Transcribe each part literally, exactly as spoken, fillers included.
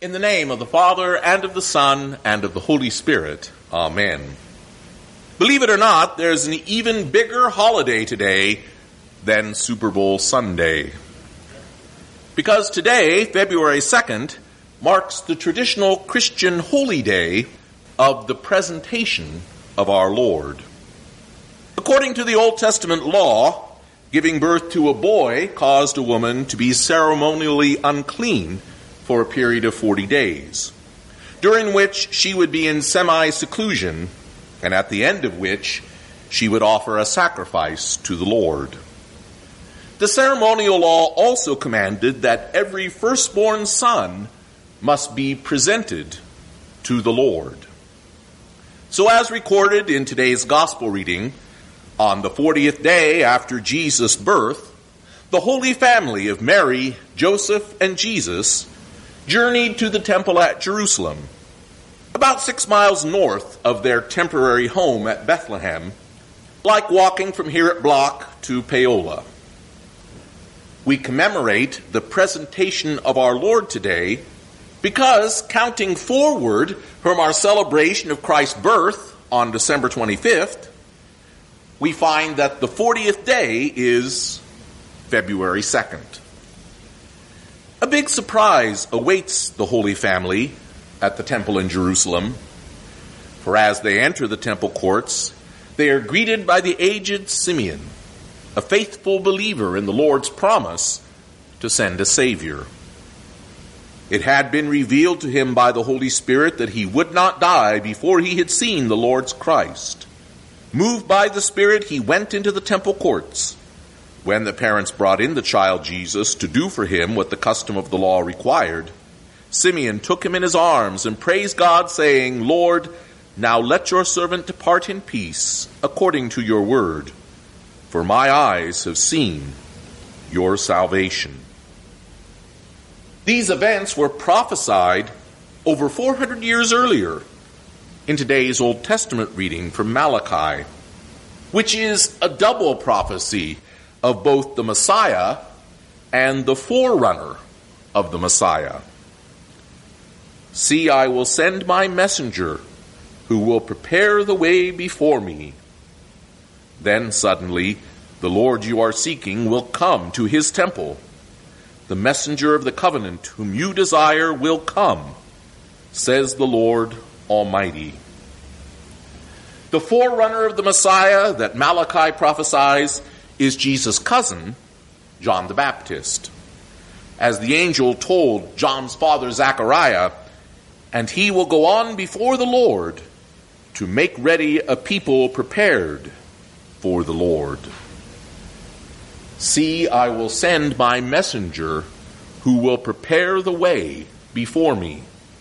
In the name of the Father, and of the Son, and of the Holy Spirit. Amen. Believe it or not, there's an even bigger holiday today than Super Bowl Sunday. Because today, February second, marks the traditional Christian holy day of the presentation of our Lord. According to the Old Testament law, giving birth to a boy caused a woman to be ceremonially unclean for a period of forty days, during which she would be in semi-seclusion, and at the end of which she would offer a sacrifice to the Lord. The ceremonial law also commanded that every firstborn son must be presented to the Lord. So as recorded in today's gospel reading, on the fortieth day after Jesus' birth, the Holy Family of Mary, Joseph, and Jesus journeyed to the temple at Jerusalem, about six miles north of their temporary home at Bethlehem, like walking from here at Block to Paola. We commemorate the presentation of our Lord today because, counting forward from our celebration of Christ's birth on December twenty-fifth, we find that the fortieth day is February second. A big surprise awaits the Holy Family at the temple in Jerusalem, for as they enter the temple courts, they are greeted by the aged Simeon, a faithful believer in the Lord's promise to send a Savior. It had been revealed to him by the Holy Spirit that he would not die before he had seen the Lord's Christ. Moved by the Spirit, he went into the temple courts. When the parents brought in the child Jesus to do for him what the custom of the law required, Simeon took him in his arms and praised God, saying, "Lord, now let your servant depart in peace, according to your word. For my eyes have seen your salvation." These events were prophesied over four hundred years earlier in today's Old Testament reading from Malachi, which is a double prophecy of both the Messiah and the forerunner of the Messiah. "See, I will send my messenger who will prepare the way before me. Then suddenly the Lord you are seeking will come to his temple. The messenger of the covenant whom you desire will come, says the Lord Almighty." The forerunner of the Messiah that Malachi prophesies is Jesus' cousin, John the Baptist. As the angel told John's father Zechariah, "And he will go on before the Lord to make ready a people prepared for the Lord. See, I will send my messenger who will prepare the way before me.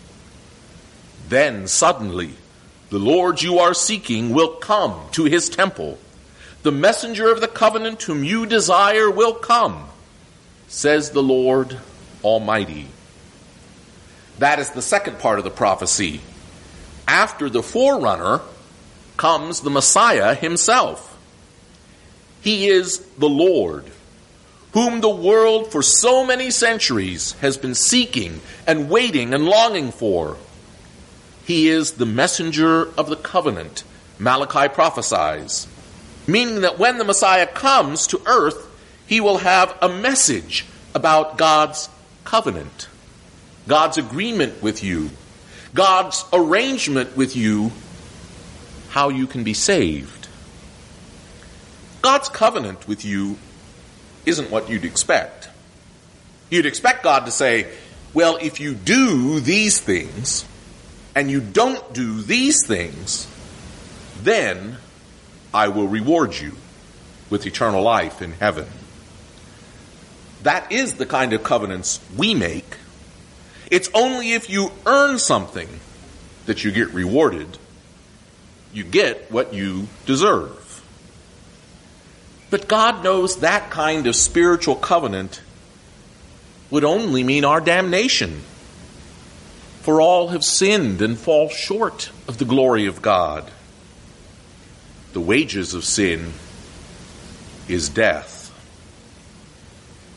Then suddenly the Lord you are seeking will come to his temple. The messenger of the covenant whom you desire will come, says the Lord Almighty." That is the second part of the prophecy. After the forerunner comes the Messiah himself. He is the Lord, whom the world for so many centuries has been seeking and waiting and longing for. He is the messenger of the covenant, Malachi prophesies, meaning that when the Messiah comes to earth, he will have a message about God's covenant, God's agreement with you, God's arrangement with you, how you can be saved. God's covenant with you isn't what you'd expect. You'd expect God to say, well, if you do these things, and you don't do these things, then I will reward you with eternal life in heaven. That is the kind of covenants we make. It's only if you earn something that you get rewarded. You get what you deserve. But God knows that kind of spiritual covenant would only mean our damnation. For all have sinned and fall short of the glory of God. The wages of sin is death.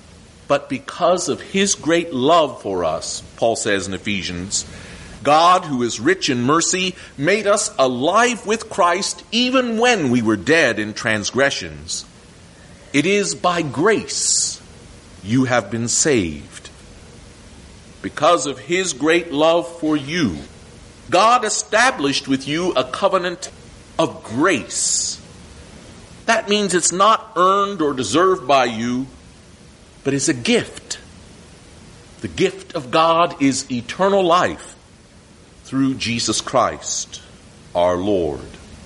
but because of his great love for us, Paul says in Ephesians, God, who is rich in mercy, made us alive with Christ even when we were dead in transgressions. It is by grace you have been saved. Because of his great love for you, God established with you a covenant of grace. That means it's not earned or deserved by you, but is a gift. The gift of God is eternal life through Jesus Christ, our Lord.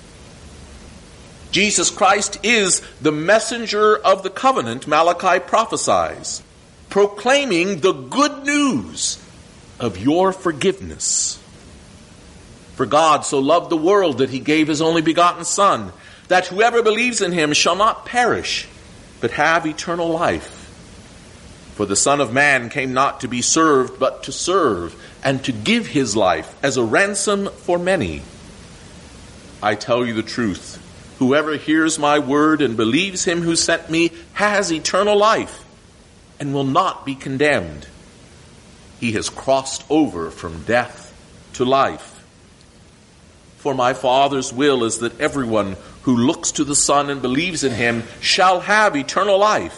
Jesus Christ is the messenger of the covenant Malachi prophesies, proclaiming the good news of your forgiveness. For God so loved the world that he gave his only begotten Son, that whoever believes in him shall not perish, but have eternal life. For the Son of Man came not to be served, but to serve, and to give his life as a ransom for many. I tell you the truth, whoever hears my word and believes him who sent me has eternal life, and will not be condemned. He has crossed over from death to life. For my Father's will is that everyone who looks to the Son and believes in him shall have eternal life.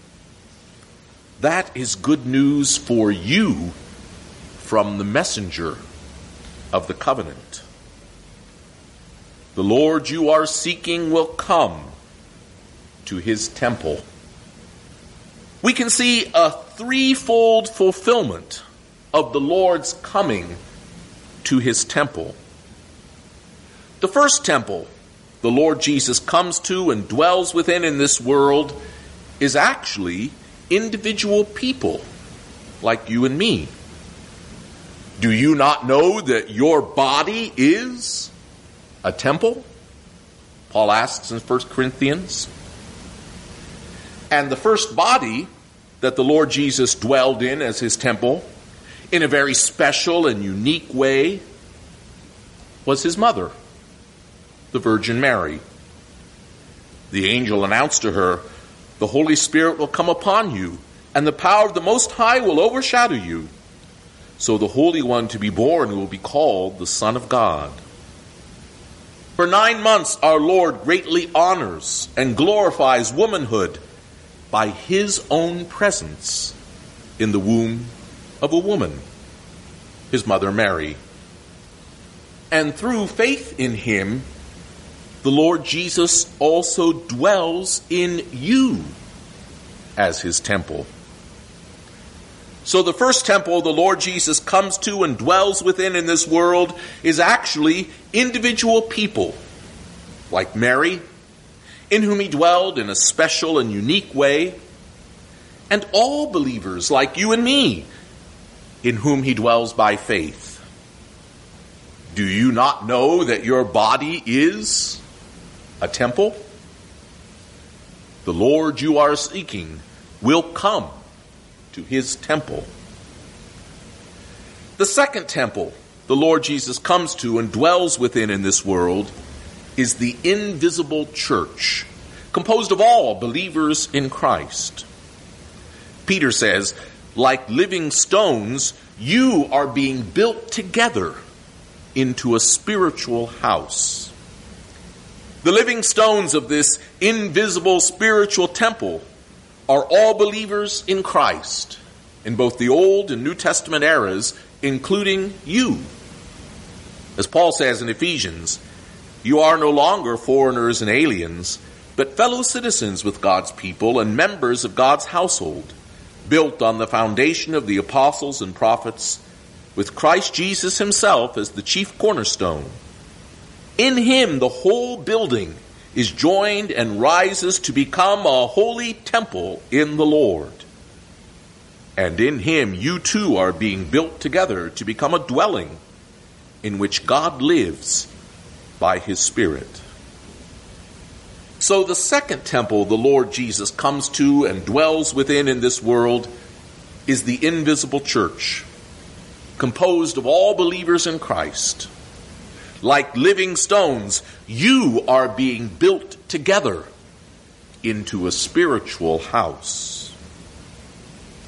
That is good news for you from the messenger of the covenant. The Lord you are seeking will come to his temple. We can see a threefold fulfillment of the Lord's coming to his temple. The first temple the Lord Jesus comes to and dwells within in this world is actually individual people like you and me. Do you not know that your body is a temple? Paul asks in First Corinthians. And the first body that the Lord Jesus dwelled in as his temple, in a very special and unique way, was his mother, the Virgin Mary. The angel announced to her, "The Holy Spirit will come upon you, and the power of the Most High will overshadow you. So the Holy One to be born will be called the Son of God." For nine months our Lord greatly honors and glorifies womanhood by his own presence in the womb of a woman, his mother Mary. And through faith in him, the Lord Jesus also dwells in you as his temple. So the first temple the Lord Jesus comes to and dwells within in this world is actually individual people, like Mary, in whom he dwelled in a special and unique way, and all believers like you and me, in whom he dwells by faith. Do you not know that your body is a temple? The Lord you are seeking will come to his temple. The second temple the Lord Jesus comes to and dwells within in this world is the invisible church, composed of all believers in Christ. Peter says, like living stones, you are being built together into a spiritual house. The living stones of this invisible spiritual temple are all believers in Christ, in both the Old and New Testament eras, including you. As Paul says in Ephesians, you are no longer foreigners and aliens, but fellow citizens with God's people and members of God's household, built on the foundation of the apostles and prophets, with Christ Jesus himself as the chief cornerstone. In him the whole building is joined and rises to become a holy temple in the Lord. And in him you too are being built together to become a dwelling in which God lives by his Spirit. So the second temple the Lord Jesus comes to and dwells within in this world is the invisible church, composed of all believers in Christ. Like living stones, you are being built together into a spiritual house.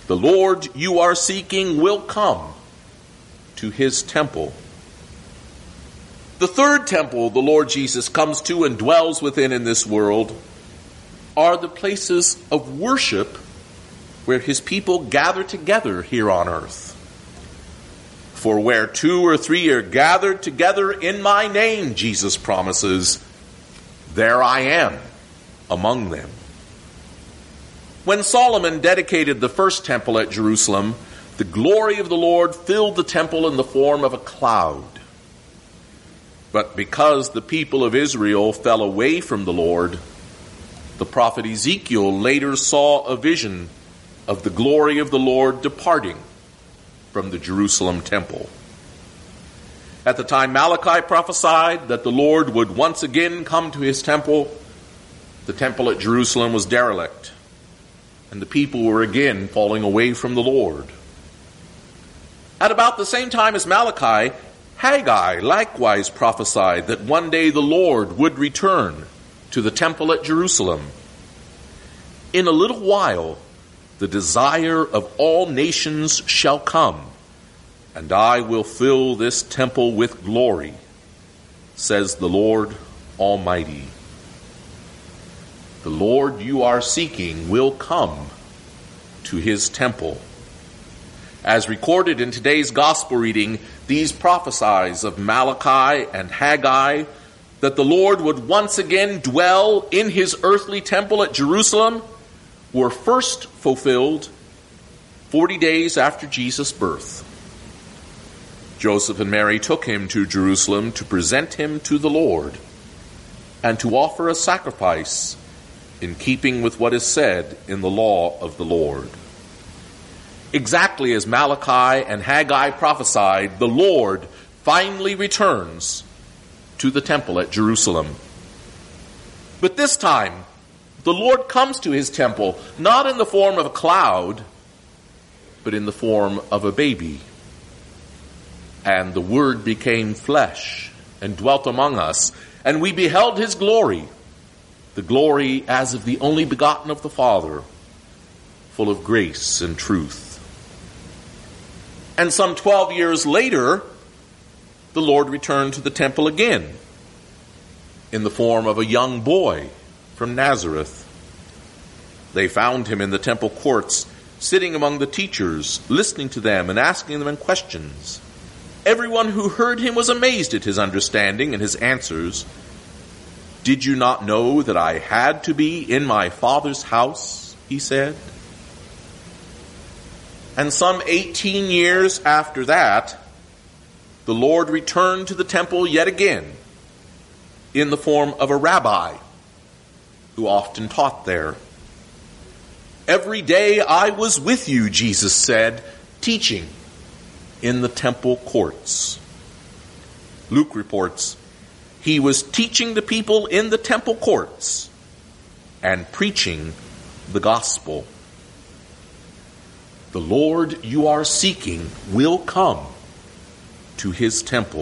The Lord you are seeking will come to his temple. The third temple the Lord Jesus comes to and dwells within in this world are the places of worship where his people gather together here on earth. For where two or three are gathered together in my name, Jesus promises, there I am among them. When Solomon dedicated the first temple at Jerusalem, the glory of the Lord filled the temple in the form of a cloud. But because the people of Israel fell away from the Lord, the prophet Ezekiel later saw a vision of the glory of the Lord departing from the Jerusalem temple. At the time Malachi prophesied that the Lord would once again come to his temple, the temple at Jerusalem was derelict, and the people were again falling away from the Lord. At about the same time as Malachi, Haggai likewise prophesied that one day the Lord would return to the temple at Jerusalem. In a little while, the desire of all nations shall come, and I will fill this temple with glory, says the Lord Almighty. The Lord you are seeking will come to his temple. As recorded in today's gospel reading, these prophesies of Malachi and Haggai that the Lord would once again dwell in his earthly temple at Jerusalem were first fulfilled forty days after Jesus' birth. Joseph and Mary took him to Jerusalem to present him to the Lord and to offer a sacrifice in keeping with what is said in the law of the Lord. Exactly as Malachi and Haggai prophesied, the Lord finally returns to the temple at Jerusalem. But this time, the Lord comes to his temple not in the form of a cloud, but in the form of a baby. And the Word became flesh and dwelt among us, and we beheld his glory, the glory as of the only begotten of the Father, full of grace and truth. And some twelve years later, the Lord returned to the temple again in the form of a young boy from Nazareth. They found him in the temple courts, sitting among the teachers, listening to them and asking them questions. Everyone who heard him was amazed at his understanding and his answers. Did you not know that I had to be in my Father's house? He said. And some eighteen years after that, the Lord returned to the temple yet again in the form of a rabbi who often taught there. Every day I was with you, Jesus said, teaching in the temple courts. Luke reports, he was teaching the people in the temple courts and preaching the gospel. The Lord you are seeking will come to his temple.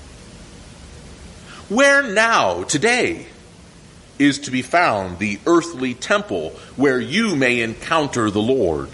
Where now, today, is to be found the earthly temple where you may encounter the Lord?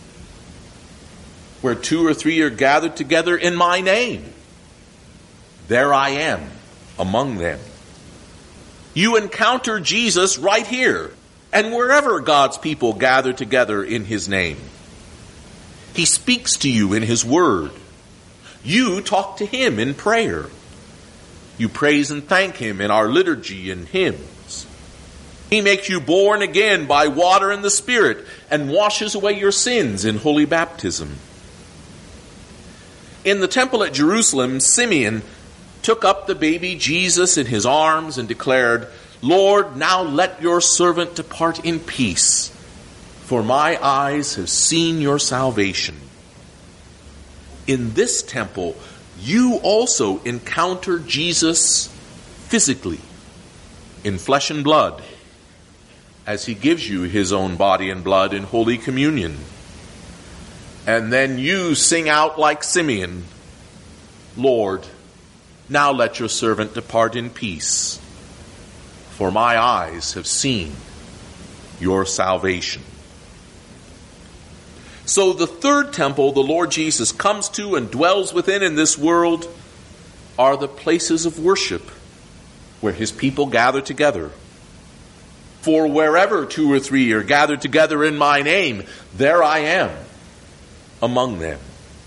Where two or three are gathered together in my name, there I am among them. You encounter Jesus right here and wherever God's people gather together in his name. He speaks to you in his word. You talk to him in prayer. You praise and thank him in our liturgy and hymns. He makes you born again by water and the Spirit and washes away your sins in holy baptism. In the temple at Jerusalem, Simeon took up the baby Jesus in his arms and declared, Lord, now let your servant depart in peace, for my eyes have seen your salvation. In this temple, you also encounter Jesus physically, in flesh and blood, as he gives you his own body and blood in Holy Communion. And then you sing out like Simeon, Lord, now let your servant depart in peace, for my eyes have seen your salvation. So the third temple the Lord Jesus comes to and dwells within in this world are the places of worship where his people gather together. For wherever two or three are gathered together in my name, there I am among them.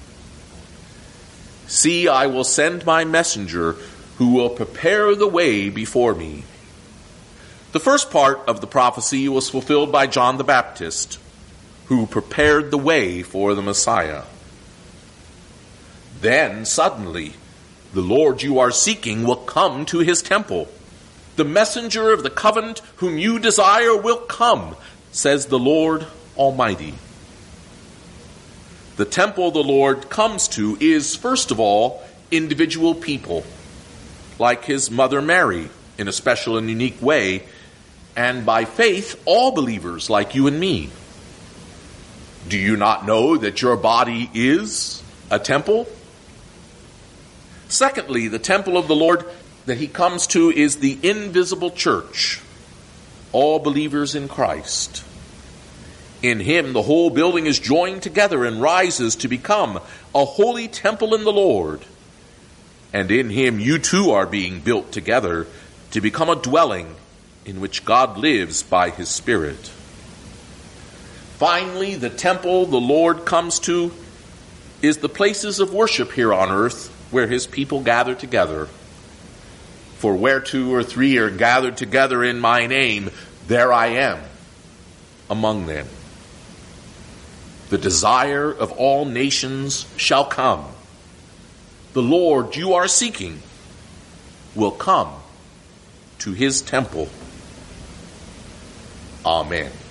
See, I will send my messenger who will prepare the way before me. The first part of the prophecy was fulfilled by John the Baptist, who prepared the way for the Messiah. Then, suddenly, the Lord you are seeking will come to his temple. The messenger of the covenant whom you desire will come, says the Lord Almighty. The temple the Lord comes to is, first of all, individual people, like his mother Mary, in a special and unique way, and by faith, all believers like you and me. Do you not know that your body is a temple? Secondly, the temple of the Lord that he comes to is the invisible church, all believers in Christ. In him, the whole building is joined together and rises to become a holy temple in the Lord. And in him, you too are being built together to become a dwelling in which God lives by his Spirit. Finally, the temple the Lord comes to is the places of worship here on earth where his people gather together. For where two or three are gathered together in my name, there I am among them. The desire of all nations shall come. The Lord you are seeking will come to his temple. Amen.